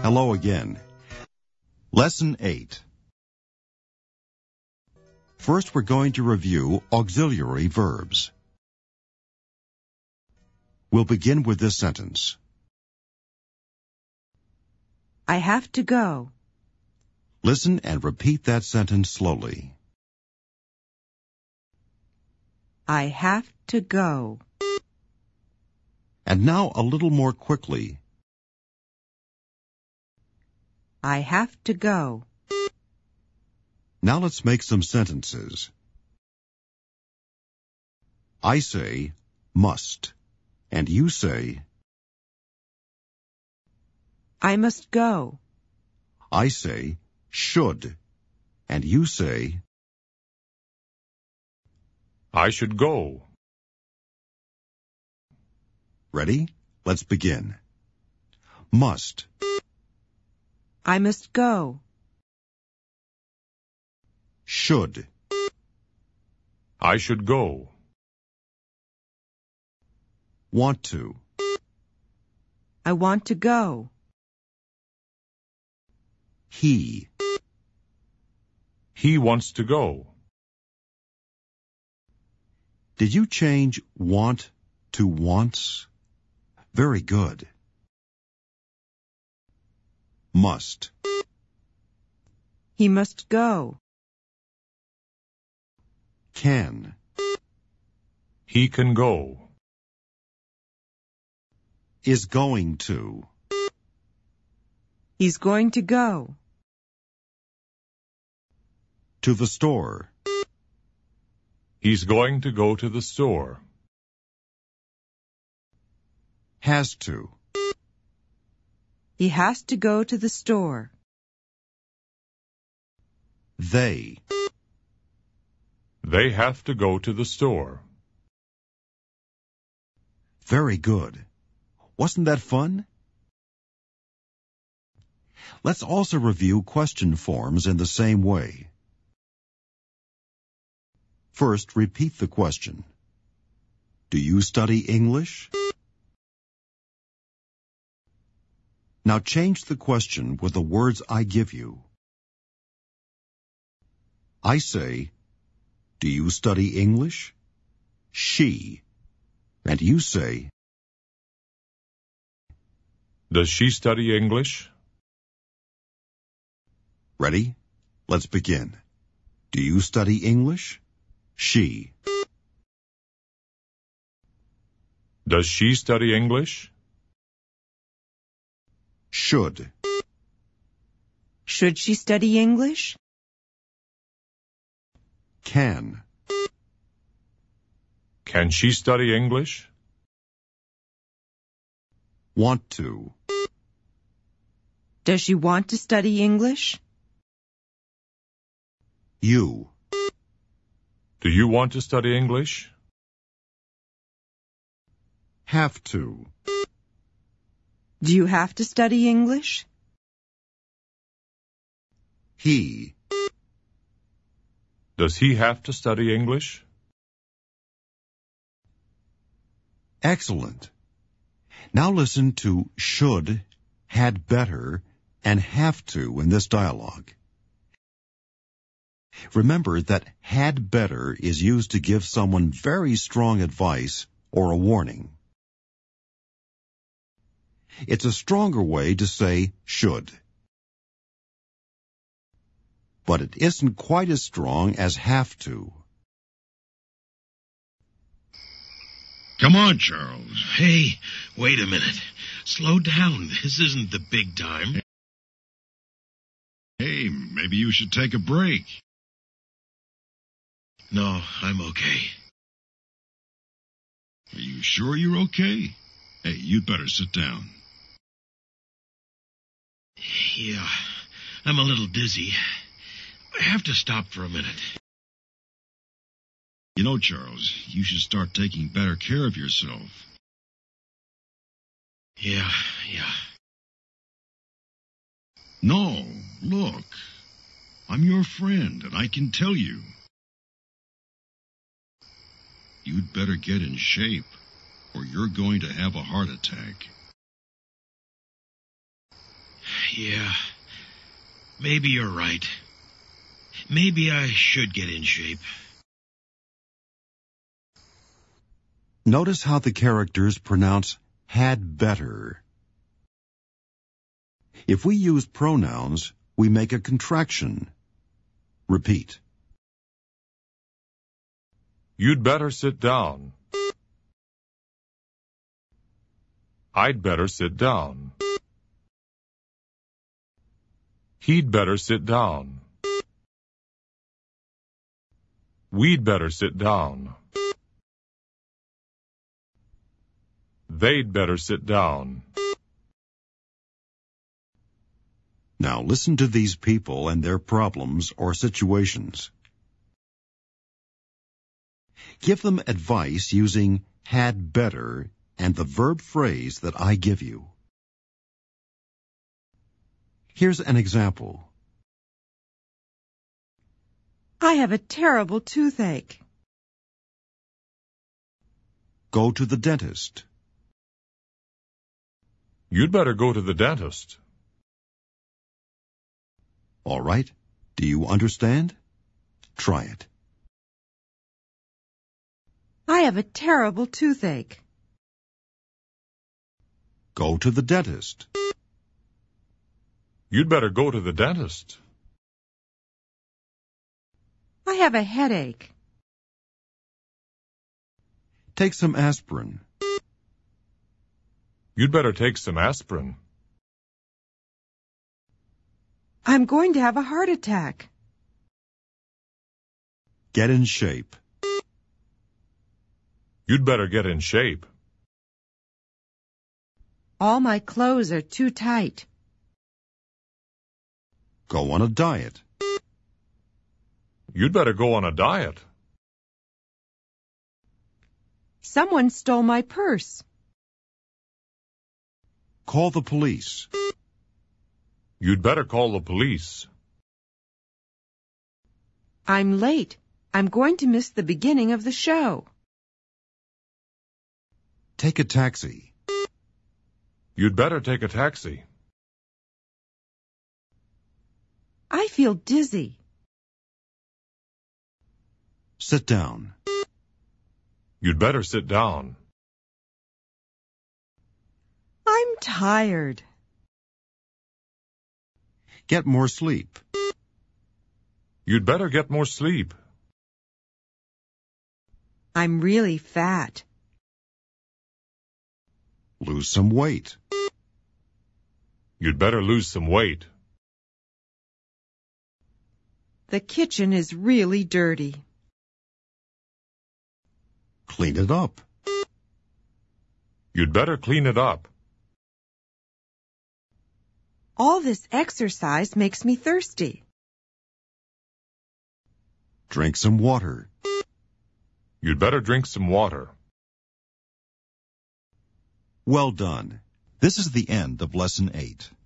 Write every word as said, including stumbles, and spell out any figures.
Hello again. Lesson eight. First, we're going to review auxiliary verbs. We'll begin with this sentence. I have to go. Listen and repeat that sentence slowly. I have to go. And now a little more quickly. I have to go. Now let's make some sentences. I say, must, and you say, I must go. I say, should, and you say, I should go. Ready? Let's begin. Must. I must go. Should. I should go. Want to. I want to go. He. He wants to go. Did you change want to wants? Very good. Must. He must go. Can. He can go. Is going to. He's going to go. To the store. He's going to go to the store. Has to. He has to go to the store. They. They have to go to the store. Very good. Wasn't that fun? Let's also review question forms in the same way. First, repeat the question. Do you study English? Now change the question with the words I give you. I say, do you study English? She. And you say, Does she study English? Ready? Let's begin. Do you study English? She. Does she study English? Should. Should she study English? Can. Can she study English? Want to. Does she want to study English? You. Do you want to study English? Have to. Do you have to study English? He. Does he have to study English? Excellent. Now listen to should, had better, and have to in this dialogue. Remember that had better is used to give someone very strong advice or a warning. It's a stronger way to say should. But it isn't quite as strong as have to. Come on, Charles. Hey, wait a minute. Slow down. This isn't the big time. Hey, maybe you should take a break. No, I'm okay. Are you sure you're okay? Hey, you'd better sit down. Yeah, I'm a little dizzy. I have to stop for a minute. You know, Charles, you should start taking better care of yourself. Yeah, yeah. No, look. I'm your friend, and I can tell you. You'd better get in shape, or you're going to have a heart attack. Yeah. Maybe you're right. Maybe I should get in shape. Notice how the characters pronounce had better. If we use pronouns, we make a contraction. Repeat. You'd better sit down. I'd better sit down. He'd better sit down. We'd better sit down. They'd better sit down. Now listen to these people and their problems or situations. Give them advice using had better and the verb phrase that I give you. Here's an example. I have a terrible toothache. Go to the dentist. You'd better go to the dentist. All right. Do you understand? Try it. I have a terrible toothache. Go to the dentist. You'd better go to the dentist. I have a headache. Take some aspirin. You'd better take some aspirin. I'm going to have a heart attack. Get in shape. You'd better get in shape. All my clothes are too tight. Go on a diet. You'd better go on a diet. Someone stole my purse. Call the police. You'd better call the police. I'm late. I'm going to miss the beginning of the show. Take a taxi. You'd better take a taxi. I feel dizzy. Sit down. You'd better sit down. I'm tired. Get more sleep. You'd better get more sleep. I'm really fat. Lose some weight. You'd better lose some weight. The kitchen is really dirty. Clean it up. You'd better clean it up. All this exercise makes me thirsty. Drink some water. You'd better drink some water. Well done. This is the end of Lesson eight.